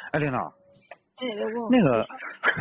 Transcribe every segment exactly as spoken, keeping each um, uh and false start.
哎，领导， 哎，刘工， 那个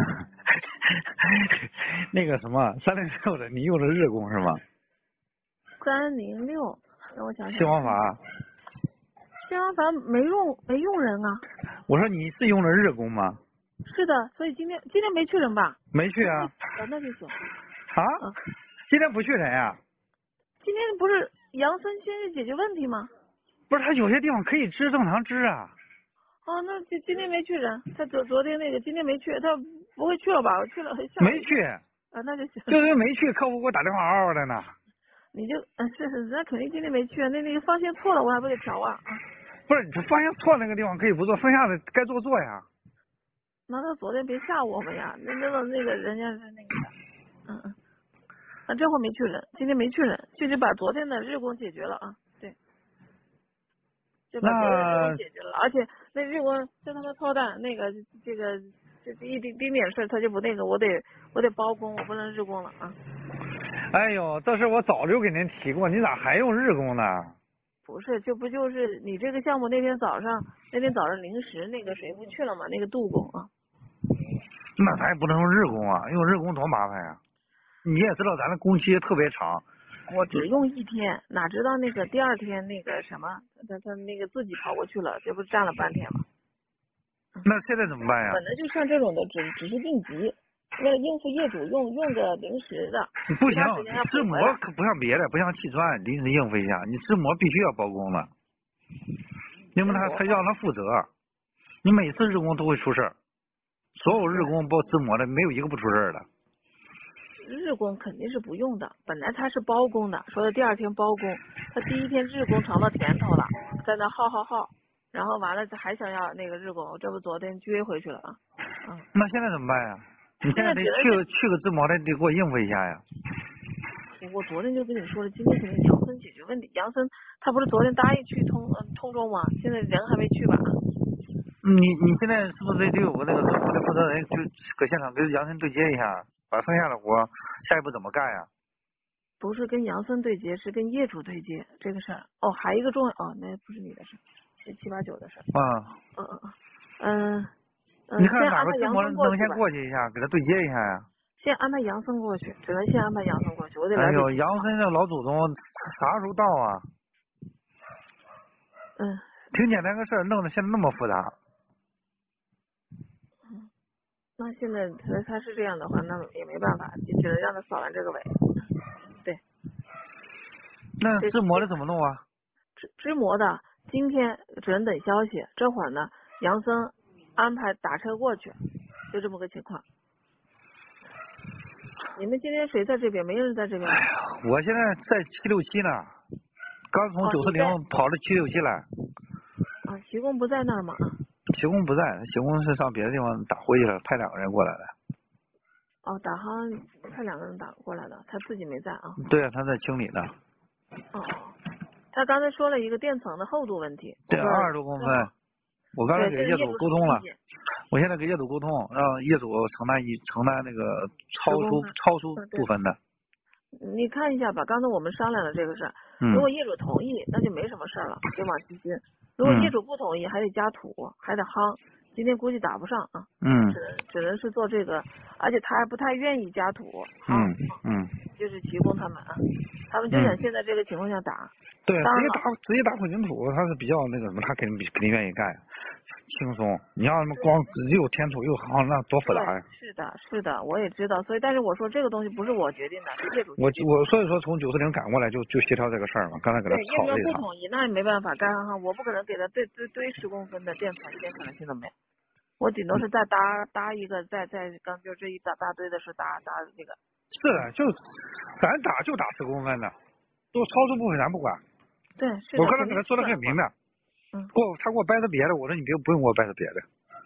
那个什么三零六的，你用的日工是吗？ 三零六，让我想想。 新王法。 新王法没用，没用人啊。 我说你是用的日工吗？ 是的，所以今天今天没去人吧？ 没去啊。 哦，那就行。 啊？ 嗯， 今天不去人呀？ 今天不是杨森先去解决问题吗？ 不是，他有些地方可以支正常支啊。 哦，那就今天没去人，他昨昨天那个今天没去，他不会去了吧？我去了，吓我一跳。 没去。 啊，那就行。 就是因为没去，客户给我打电话嗷嗷的呢。 你就嗯是是，那肯定今天没去，那那个方向错了，我还不得调啊啊。 不是，你方向错那个地方可以不做，剩下的该做做呀。 那他昨天别吓我们呀，那那个那个人家是那个啥，嗯嗯。啊，这会没去人，今天没去人，就是把昨天的日工解决了啊，对，就把昨天日工那解决了，而且那日工就他妈操蛋，那个这个这这一丁丁点事他就不那个，我得我得包工，我不能日工了啊。 哎呦，这事我早就给您提过，你咋还用日工呢？ 不是，这不就是你这个项目那天早上那天早上临时那个谁不去了吗？那个杜工啊。 那咱也不能用日工啊，用日工多麻烦呀。你也知道咱的工期特别长。 我只用一天，哪知道那个第二天那个什么，他他那个自己跑过去了，这不是站了半天吗？ 那现在怎么办呀？ 本来就像这种的，只只是应急，为了应付业主用用个临时的， 不行其他时间要， 制膜可不像别的，不像砌砖临时应付一下，你制膜必须要包工的，因为他他让他负责，你每次日工都会出事儿，所有日工包制膜的没有一个不出事儿的。 日工肯定是不用的，本来他是包工的，说的第二天包工，他第一天日工尝到甜头了，在那耗耗耗，然后完了还想要那个日工，这不昨天撅回去了啊，嗯。 那现在怎么办呀？你现在得去个去个制膜的，得给我应付一下呀。 我昨天就跟你说了，今天肯定杨森解决问题。杨森他不是昨天答应去通嗯通州吗？现在人还没去吧？ 你你现在是不是得得有个那个制膜的负责人，就搁现场跟杨森对接一下，把剩下的活下一步怎么干呀？ 不是跟杨森对接，是跟业主对接这个事儿。哦，还一个重要哦，那不是你的事，是七八九的事。 啊。 嗯嗯嗯嗯。 你看哪先安排杨个制膜能先森过去吧。 过去一下，给他对接一下呀？ 先安排杨森过去，只能先安排杨森过去，我得来哎呦， 北京。 杨森这老祖宗啥时候到啊？ 嗯。 挺简单个事儿，弄得现在那么复杂。 嗯。那现在他他是这样的话，那也没办法，就只能让他扫完这个尾。对。 那制膜的怎么弄啊？ 织织膜的今天只能等消息，这会儿呢，杨森安排打车过去，就这么个情况。你们今天谁在这边？没人在这边吗？ 哎呀，我现在在七六七呢，刚从九四零跑到七六七来。 啊，徐工不在那儿吗？ 徐工不在，徐工是上别的地方打灰去了，派两个人过来的。 哦，打航派两个人打过来的，他自己没在啊。 对啊，他在清理呢。 哦哦，他刚才说了一个垫层的厚度问题。 对，二十多公分。我刚才给业主沟通了，我现在给业主沟通，让业主承担一承担那个超出超出部分的。 你看一下吧，刚才我们商量的这个事儿， 嗯、 如果业主同意，那就没什么事儿了，就往西进；如果业主不同意，还得加土，还得夯。今天估计打不上啊， 嗯， 只能只能是做这个，而且他还不太愿意加土， 嗯嗯， 就是提供他们啊，他们就想现在这个情况下打。 对，直接打直接打混凝土，他是比较那个什么，他肯定肯定愿意干，轻松。你要他妈光又填土又夯，那多复杂呀！ 是的，是的，我也知道，所以但是我说这个东西不是我决定的，是业主决定的。我我所以说从九四零赶过来就就协调这个事儿嘛，刚才给他吵了一场。 不同意，那也没办法，干哈我不可能给他堆堆堆十公分的垫层，一点可能性都没有。我顶多是再搭搭一个，再再刚就这一大大堆的是搭搭这个。 是的，就咱打就打十公分的，都超出部分咱不管。 对，是的。 我刚才给他说的很明白。 嗯。 给我他给我掰扯别的，我说你别不用给我掰扯别的。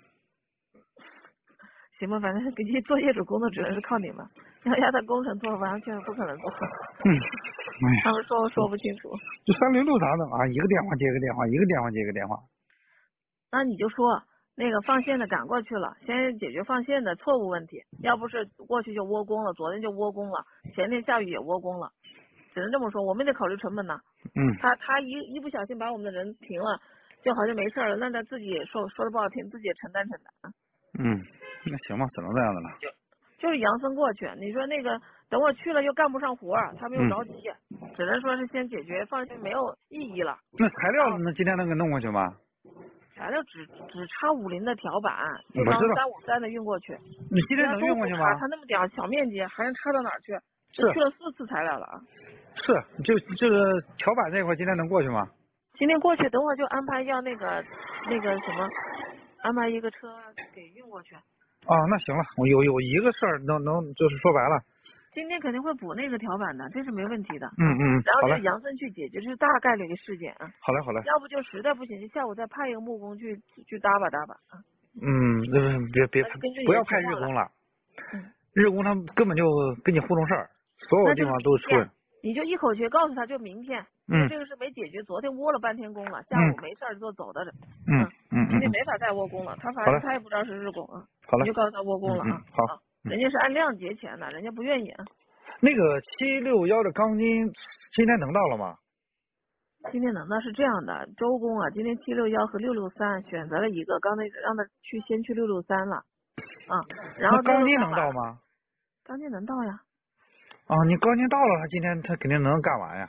行吧，反正给你做业主工作只能是靠你们，要要他工程做完全不可能做。 嗯。哎、 他们说说不清楚。 就三零六咋整啊？一个电话接一个电话，一个电话接一个电话。 那你就说那个放线的赶过去了，先解决放线的错误问题，要不是过去就窝工了，昨天就窝工了，前天下雨也窝工了，只能这么说，我们得考虑成本呐。 嗯。 他他一一不小心把我们的人停了， 就好像没事了，那他自己也说说的不好听，自己也承担承担。 嗯，那行吧，只能这样的了。 就是杨森过去，你说那个等我去了又干不上活儿，他没有着急， 嗯、 只能说是先解决，放心没有意义了。 那材料那今天能给弄过去吗？ 材料只只差五零的条板，就当三五三的运过去。 你今天能运过去吗？ 他那么点儿小面积，还能差到哪儿去？ 是去了四次材料了啊。 是，就这个条板这块今天能过去吗？ 今天过去，等会儿就安排要那个那个什么，安排一个车给运过去。 啊，那行了，我有有一个事儿能能就是说白了， 今天肯定会补那个条板的，这是没问题的。 嗯嗯， 然后就杨森去解决，这是大概率的事件啊。 好嘞好嘞。 要不就实在不行，就下午再派一个木工去去搭吧搭吧啊。 嗯，别别别不要派日工了。 嗯。 日工他根本就跟你糊弄事儿，所有地方都出来。 你就一口气告诉他，就明天，因为这个事没解决，昨天窝了半天工了，下午没事儿就走的。 嗯嗯。 今天没法再窝工了，他反正他也不知道是日工啊。 好了。 你就告诉他窝工了啊。 好。 人家是按量结钱的，人家不愿意啊。 那个七六幺的钢筋今天能到了吗？ 今天能到是这样的，周工啊，今天七六幺和六六三选择了一个，刚才让他去先去六六三了，啊，然后钢筋能到吗？ 钢筋能到呀。 啊，你钢筋到了，他今天他肯定能干完呀。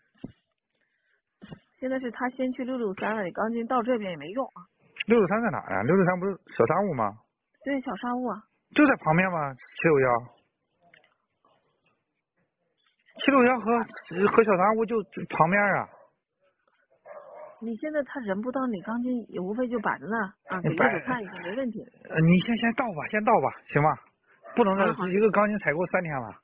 现在是他先去六六三了，你钢筋到这边也没用啊。 六六三在哪呀？六六三不是小沙屋吗？ 对，小沙屋啊。 就在旁边吗？七六幺。七六幺和和小沙屋就旁边啊。 你现在他人不到，你钢筋也无非就摆在那儿啊，给业主看一下，没问题。 呃，你先先到吧，先到吧，行吧？不能一个钢筋采购三天了。